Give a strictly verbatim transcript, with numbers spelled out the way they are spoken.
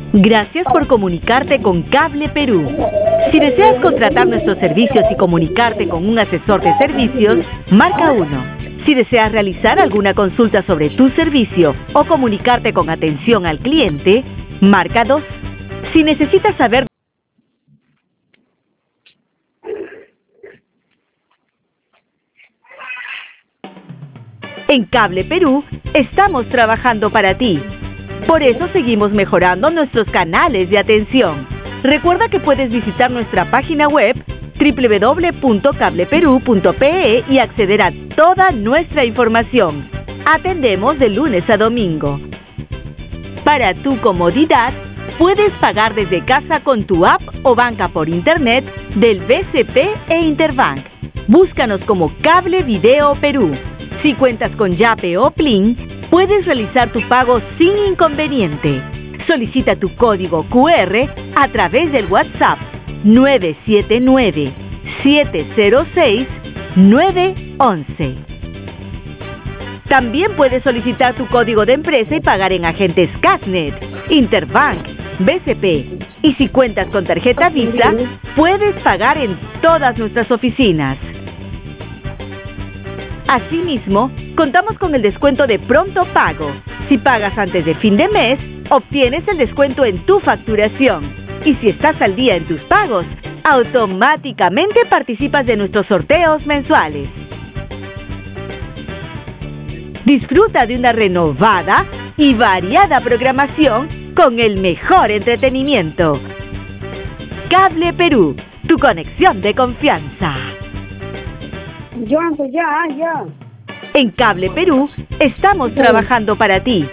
Gracias por comunicarte con Cable Perú. Si deseas contratar nuestros servicios y comunicarte con un asesor de servicios, marca uno. Si deseas realizar alguna consulta sobre tu servicio o comunicarte con atención al cliente, marca dos. Si necesitas saber En Cable Perú, estamos trabajando para ti. Por eso seguimos mejorando nuestros canales de atención. Recuerda que puedes visitar nuestra página web doble u doble u doble u punto cable perú punto pe e y acceder a toda nuestra información. Atendemos de lunes a domingo. Para tu comodidad, puedes pagar desde casa con tu app o banca por internet del B C P e Interbank. Búscanos como Cable Video Perú. Si cuentas con Yape o Plin, puedes realizar tu pago sin inconveniente. Solicita tu código cu erre a través del WhatsApp nueve siete nueve, siete cero seis, nueve once. También puedes solicitar tu código de empresa y pagar en agentes Casnet, Interbank, B C P. Y si cuentas con tarjeta Visa, puedes pagar en todas nuestras oficinas. Asimismo, contamos con el descuento de pronto pago. Si pagas antes de fin de mes, obtienes el descuento en tu facturación. Y si estás al día en tus pagos, automáticamente participas de nuestros sorteos mensuales. Disfruta de una renovada y variada programación con el mejor entretenimiento. Cable Perú, tu conexión de confianza. Ya, ya, ya. En Cable Perú, estamos trabajando para ti.